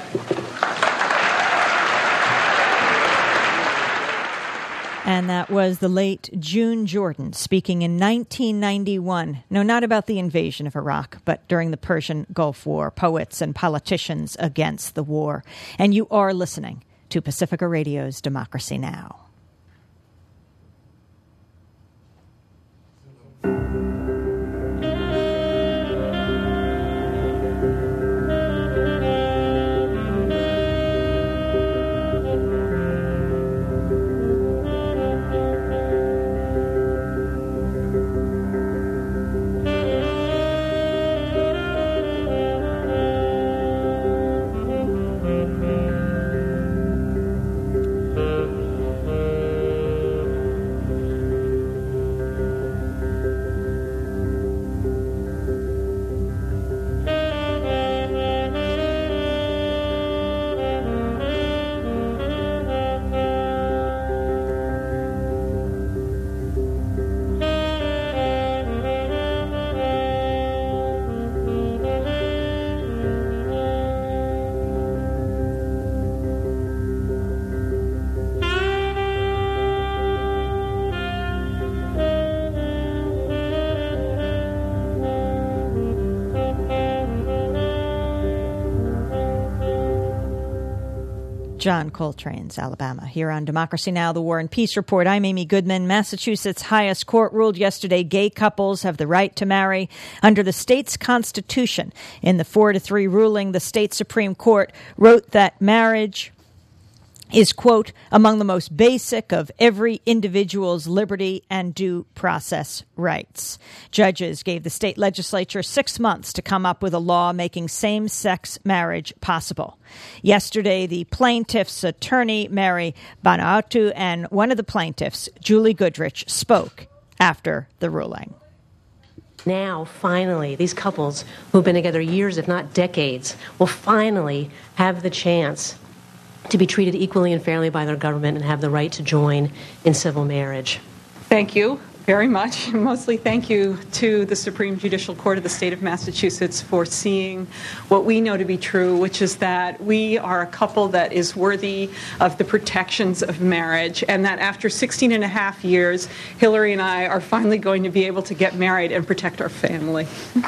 And that was the late June Jordan speaking in nineteen ninety-one. No, not about the invasion of Iraq, but during the Persian Gulf War, poets and politicians against the war. And you are listening to Pacifica Radio's Democracy Now! John Coltrane's Alabama, here on Democracy Now!, the War and Peace Report. I'm Amy Goodman. Massachusetts' highest court ruled yesterday gay couples have the right to marry under the state's constitution. In the four to three ruling, the state Supreme Court wrote that marriage is, quote, among the most basic of every individual's liberty and due process rights. Judges gave the state legislature six months to come up with a law making same-sex marriage possible. Yesterday, the plaintiff's attorney, Mary Banautu, and one of the plaintiffs, Julie Goodrich, spoke after the ruling. Now, finally, these couples who've been together years, if not decades, will finally have the chance to be treated equally and fairly by their government and have the right to join in civil marriage. Thank you very much. Mostly thank you to the Supreme Judicial Court of the state of Massachusetts for seeing what we know to be true, which is that we are a couple that is worthy of the protections of marriage, and that after sixteen and a half years, Hillary and I are finally going to be able to get married and protect our family.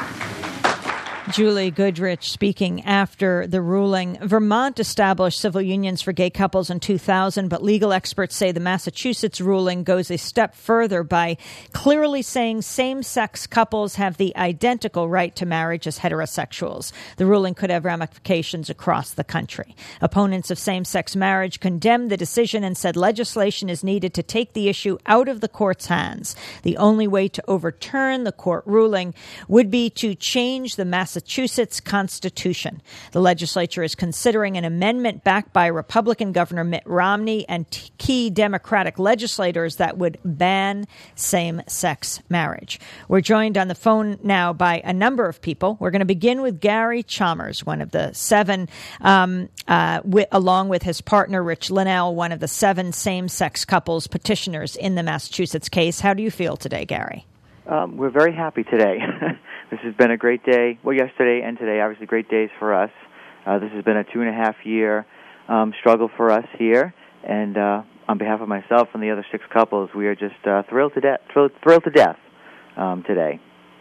Julie Goodrich speaking after the ruling. Vermont established civil unions for gay couples in two thousand, but legal experts say the Massachusetts ruling goes a step further by clearly saying same-sex couples have the identical right to marriage as heterosexuals. The ruling could have ramifications across the country. Opponents of same-sex marriage condemned the decision and said legislation is needed to take the issue out of the court's hands. The only way to overturn the court ruling would be to change the Massachusetts Massachusetts Constitution. The legislature is considering an amendment backed by Republican Governor Mitt Romney and t- key Democratic legislators that would ban same-sex marriage. We're joined on the phone now by a number of people. We're going to begin with Gary Chalmers, one of the seven, um, uh, wi- along with his partner Rich Linnell, one of the seven same-sex couples petitioners in the Massachusetts case. How do you feel today, Gary? Um, we're very happy today. This has been a great day. Well, yesterday and today, obviously, great days for us. Uh, this has been a two-and-a-half-year um, struggle for us here, and uh, on behalf of myself and the other six couples, we are just uh, thrilled to death, thrilled, thrilled to death um, today.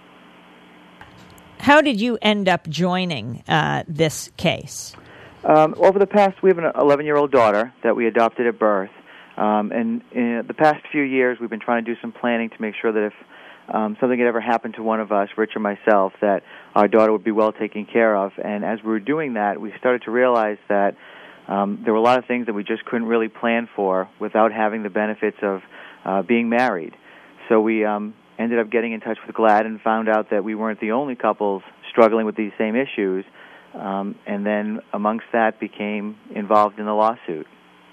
How did you end up joining uh, this case? Um, over the past, we have an eleven-year-old daughter that we adopted at birth, um, and in the past few years, we've been trying to do some planning to make sure that if Um, something had ever happened to one of us, Rich or myself, that our daughter would be well taken care of. And as we were doing that, we started to realize that um, there were a lot of things that we just couldn't really plan for without having the benefits of uh, being married. So we um, ended up getting in touch with GLAAD and found out that we weren't the only couples struggling with these same issues, um, and then amongst that became involved in the lawsuit.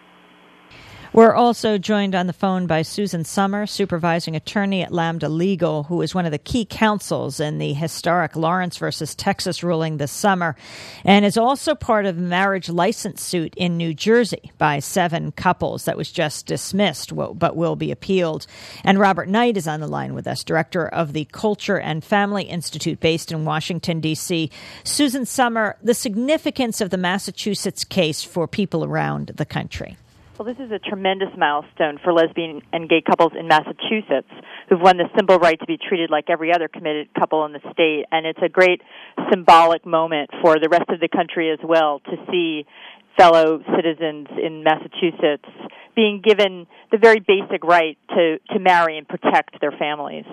We're also joined on the phone by Susan Sommer, supervising attorney at Lambda Legal, who is one of the key counsels in the historic Lawrence versus Texas ruling this summer, and is also part of a marriage license suit in New Jersey by seven couples that was just dismissed, but will be appealed. And Robert Knight is on the line with us, director of the Culture and Family Institute based in Washington, D C Susan Sommer, the significance of the Massachusetts case for people around the country. Well, this is a tremendous milestone for lesbian and gay couples in Massachusetts who've won the simple right to be treated like every other committed couple in the state, and it's a great symbolic moment for the rest of the country as well to see fellow citizens in Massachusetts being given the very basic right to, to marry and protect their families.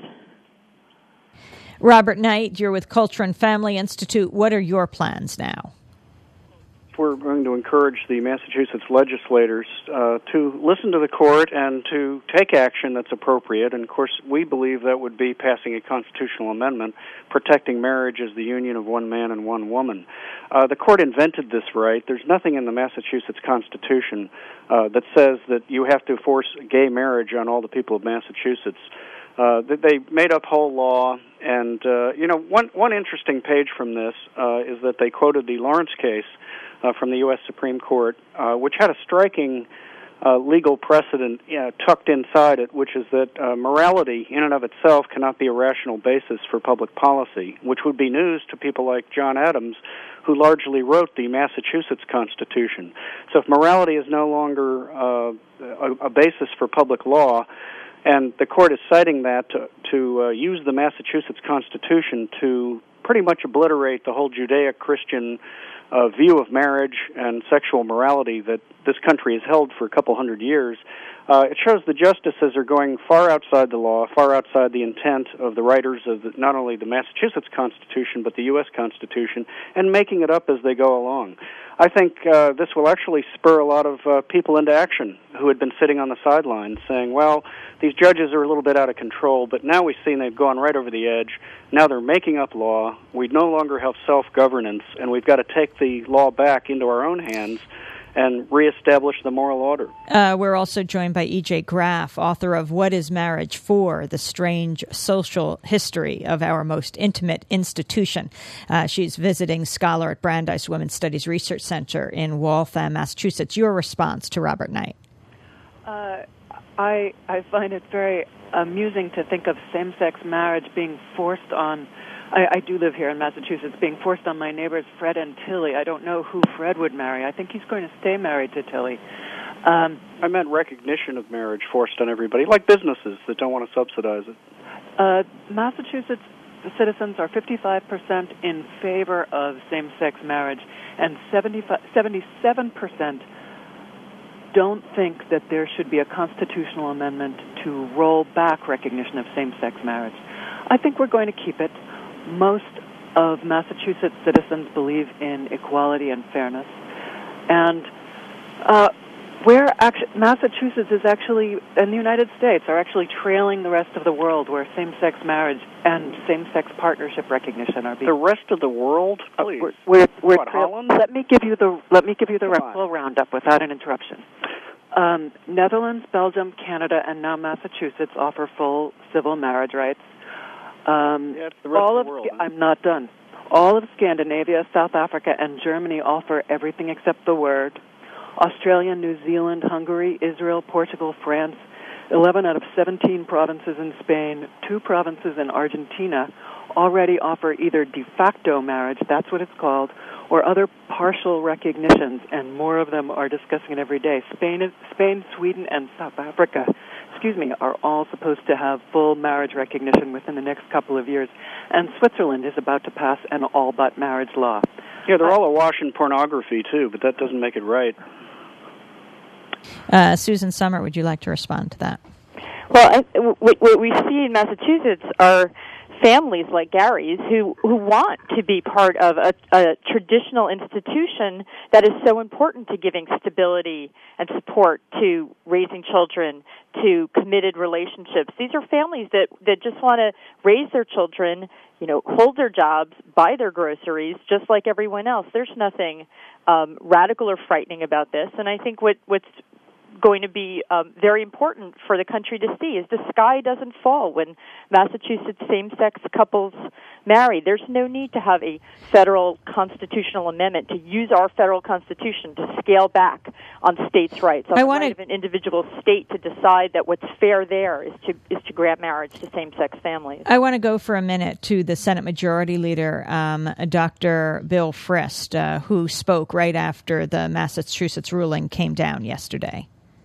Robert Knight, you're with Culture and Family Institute. What are your plans now? We're going to encourage the Massachusetts legislators uh, to listen to the court and to take action that's appropriate. And, of course, we believe that would be passing a constitutional amendment protecting marriage as the union of one man and one woman. Uh, the court invented this right. There's nothing in the Massachusetts Constitution uh, that says that you have to force gay marriage on all the people of Massachusetts. Uh, they made up whole law, and, uh, you know, one, one interesting page from this uh, is that they quoted the Lawrence case Uh, from the U S Supreme Court, uh, which had a striking uh, legal precedent uh, tucked inside it, which is that uh, morality in and of itself cannot be a rational basis for public policy, which would be news to people like John Adams, who largely wrote the Massachusetts Constitution. So if morality is no longer uh, a, a basis for public law, and the court is citing that to, to uh, use the Massachusetts Constitution to pretty much obliterate the whole Judeo-Christian uh, view of marriage and sexual morality that this country has held for a couple hundred years, uh, it shows the justices are going far outside the law, far outside the intent of the writers of the, not only the Massachusetts Constitution but the U S Constitution, and making it up as they go along. I think uh, this will actually spur a lot of uh, people into action who had been sitting on the sidelines saying, well, these judges are a little bit out of control, but now we've seen they've gone right over the edge. Now they're making up law. We no longer have self-governance, and we've got to take the law back into our own hands and reestablish the moral order. Uh, we're also joined by E J Graff, author of What is Marriage For? The Strange Social History of Our Most Intimate Institution. Uh, she's visiting scholar at Brandeis Women's Studies Research Center in Waltham, Massachusetts. Your response to Robert Knight? Uh, I, I find it very amusing to think of same-sex marriage being forced on I, I do live here in Massachusetts, being forced on my neighbors Fred and Tilly. I don't know who Fred would marry. I think he's going to stay married to Tilly. Um, I meant recognition of marriage forced on everybody, like businesses that don't want to subsidize it. Uh, Massachusetts citizens are fifty-five percent in favor of same-sex marriage, and seventy-seven percent don't think that there should be a constitutional amendment to roll back recognition of same-sex marriage. I think we're going to keep it. Most of Massachusetts citizens believe in equality and fairness, and uh, where actu- Massachusetts is actually, and the United States are actually trailing the rest of the world, where same-sex marriage and same-sex partnership recognition are being. The rest of the world, please. Uh, we're, we're, what, trail- Holland? Let me give you the let me give you the full roundup without an interruption. Um, Netherlands, Belgium, Canada, and now Massachusetts offer full civil marriage rights. Um, yeah, it's the rest all of the world. Of, I'm not done. All of Scandinavia, South Africa, and Germany offer everything except the word. Australia, New Zealand, Hungary, Israel, Portugal, France, eleven out of seventeen provinces in Spain, two provinces in Argentina already offer either de facto marriage, that's what it's called, or other partial recognitions, and more of them are discussing it every day. Spain, Spain, Sweden, and South Africa, excuse me, are all supposed to have full marriage recognition within the next couple of years, and Switzerland is about to pass an all-but marriage law. Yeah, they're all awash in pornography, too, but that doesn't make it right. Uh, Susan Sommer, would you like to respond to that? Well, I, what, what we see in Massachusetts are families like Gary's who, who want to be part of a, a traditional institution that is so important to giving stability and support to raising children, to committed relationships. These are families that, that just want to raise their children, you know, hold their jobs, buy their groceries, just like everyone else. There's nothing um, radical or frightening about this. And I think what, what's going to be um, very important for the country to see is the sky doesn't fall when Massachusetts same-sex couples marry. There's no need to have a federal constitutional amendment to use our federal constitution to scale back on states' rights, on I the wanna... right of an individual state to decide that what's fair there is to is to grant marriage to same-sex families. I want to go for a minute to the Senate Majority Leader, um, Doctor Bill Frist, uh, who spoke right after the Massachusetts ruling came down yesterday.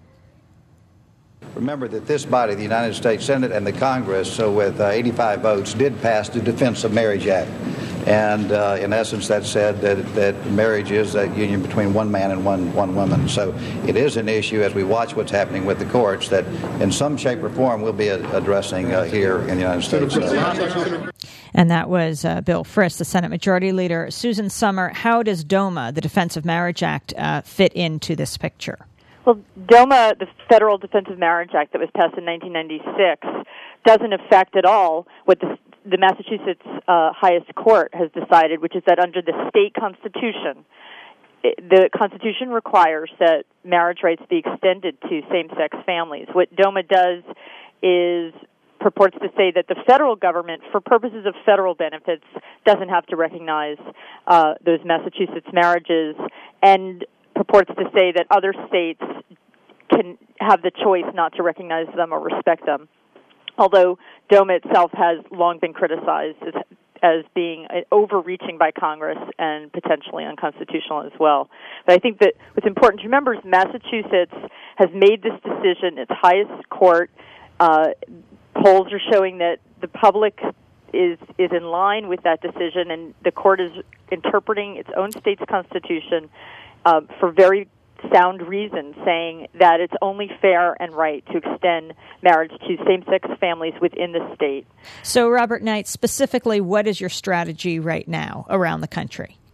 Remember that this body, the United States Senate and the Congress, so with uh, eighty-five votes, did pass the Defense of Marriage Act. And uh, in essence, that said that, that marriage is a union between one man and one, one woman. So it is an issue, as we watch what's happening with the courts, that in some shape or form we'll be a- addressing uh, here in the United States. And that was uh, Bill Frist, the Senate Majority Leader. Susan Sommer, how does DOMA, the Defense of Marriage Act, uh, fit into this picture? Well, DOMA, the Federal Defense of Marriage Act that was passed in nineteen ninety-six, doesn't affect at all what the, the Massachusetts uh, highest court has decided, which is that under the state constitution, it, the Constitution requires that marriage rights be extended to same-sex families. What DOMA does is purports to say that the federal government, for purposes of federal benefits, doesn't have to recognize uh, those Massachusetts marriages, and purports to say that other states can have the choice not to recognize them or respect them. Although DOMA itself has long been criticized as, as being overreaching by Congress and potentially unconstitutional as well. But I think that what's important to remember is Massachusetts has made this decision, its highest court. Uh, polls are showing that the public is is in line with that decision, and the court is interpreting its own state's constitution Uh, for very sound reasons, saying that it's only fair and right to extend marriage to same-sex families within the state. So, Robert Knight, specifically, what is your strategy right now around the country? Well,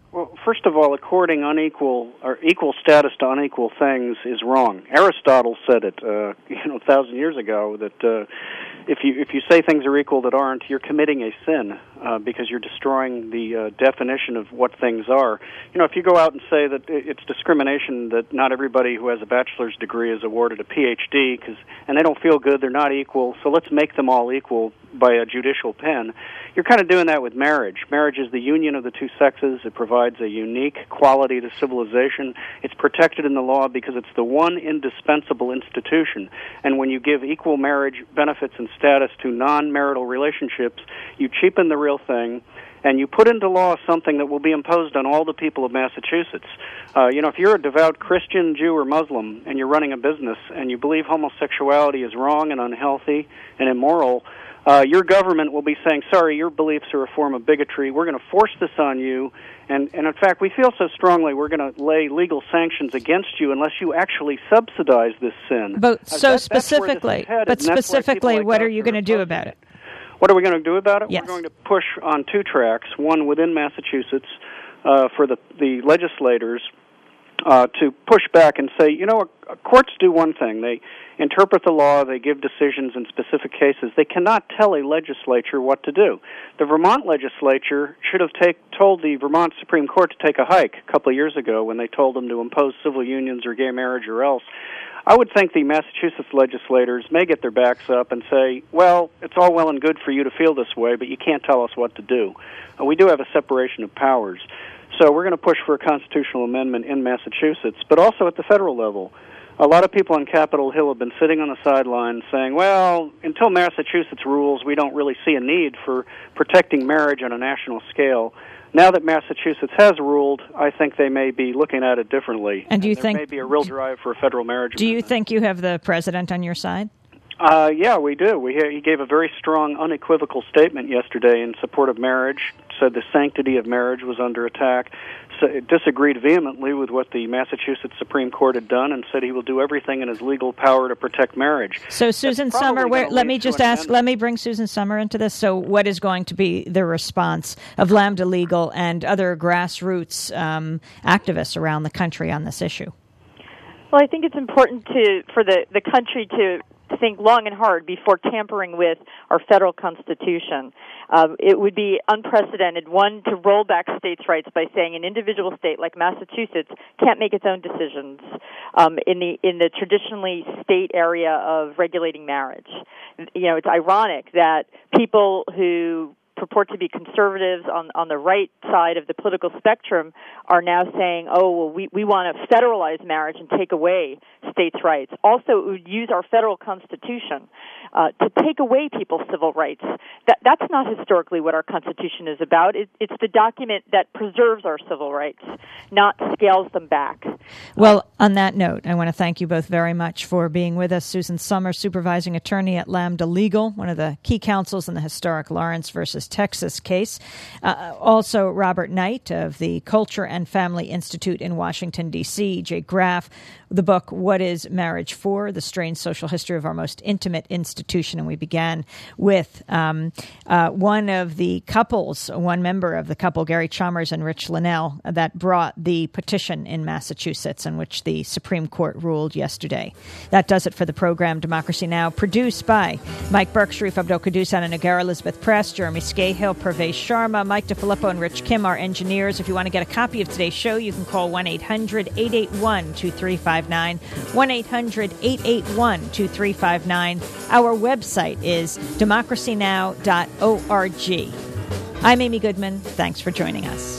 first of all, according unequal or equal status to unequal things is wrong. Aristotle said it, uh, you know, a thousand years ago that uh, if you if you say things are equal that aren't, you're committing a sin uh, because you're destroying the uh, definition of what things are. You know, if you go out and say that it's discrimination that not everybody who has a bachelor's degree is awarded a P H D because and they don't feel good, they're not equal, so let's make them all equal by a judicial pen. You're kind of doing that with marriage. Marriage is the union of the two sexes. It provides a unique quality to civilization. It's protected in the law because it's the one indispensable institution. And when you give equal marriage benefits and status to non-marital relationships, you cheapen the real thing, and you put into law something that will be imposed on all the people of Massachusetts. Uh, you know, if you're a devout Christian, Jew, or Muslim, and you're running a business, and you believe homosexuality is wrong and unhealthy and immoral, Uh, your government will be saying, sorry, your beliefs are a form of bigotry. We're going to force this on you. And, and in fact, we feel so strongly we're going to lay legal sanctions against you unless you actually subsidize this sin. But uh, so that, specifically, headed, but specifically, like what are you going to do about it? What are we going to do about it? Yes. We're going to push on two tracks, one within Massachusetts uh, for the, the legislators uh, to push back and say, you know, courts do one thing. They interpret the law, they give decisions in specific cases. They cannot tell a legislature what to do. The Vermont legislature should have take, told the Vermont Supreme Court to take a hike a couple of years ago when they told them to impose civil unions or gay marriage or else. I would think the Massachusetts legislators may get their backs up and say, well, it's all well and good for you to feel this way, but you can't tell us what to do. Uh, we do have a separation of powers. So we're going to push for a constitutional amendment in Massachusetts, but also at the federal level. A lot of people on Capitol Hill have been sitting on the sidelines saying, well, until Massachusetts rules, we don't really see a need for protecting marriage on a national scale. Now that Massachusetts has ruled, I think they may be looking at it differently. And do you there think may be a real drive for a federal marriage Do amendment. you think you have the president on your side? Uh, yeah, we do. We he gave a very strong, unequivocal statement yesterday in support of marriage, said the sanctity of marriage was under attack, so disagreed vehemently with what the Massachusetts Supreme Court had done, and said he will do everything in his legal power to protect marriage. So, Susan Summer, where, let me just ask, let me bring Susan Summer into this. So what is going to be the response of Lambda Legal and other grassroots um, activists around the country on this issue? Well, I think it's important to for the, the country to think long and hard before tampering with our federal constitution. Um, it would be unprecedented, one, to roll back states' rights by saying an individual state like Massachusetts can't make its own decisions um, in the in the traditionally state area of regulating marriage. You know, it's ironic that people who purport to be conservatives on, on the right side of the political spectrum are now saying, oh, well, we, we want to federalize marriage and take away states' rights. Also, it would use our federal constitution uh, to take away people's civil rights. That, that's not historically what our Constitution is about. It, it's the document that preserves our civil rights, not scales them back. Well, on that note, I want to thank you both very much for being with us. Susan Summer, supervising attorney at Lambda Legal, one of the key counsels in the historic Lawrence versus Texas case. Uh, also, Robert Knight of the Culture and Family Institute in Washington, D C, Jay Graff, the book, What is Marriage For? The Strange Social History of Our Most Intimate Institution. And we began with um, uh, one of the couples, one member of the couple, Gary Chalmers and Rich Linnell, that brought the petition in Massachusetts in which the Supreme Court ruled yesterday. That does it for the program Democracy Now!, produced by Mike Burke, Sharif Abdel-Quddus, Anna Nagara, Elizabeth Press, Jeremy Scahill, Pervez Sharma, Mike DeFilippo, and Rich Kim, our engineers. If you want to get a copy of today's show, you can call one eight hundred eight eight one two three five nine, one eight hundred eight eight one two three five nine. Our website is democracy now dot org. I'm Amy Goodman. Thanks for joining us.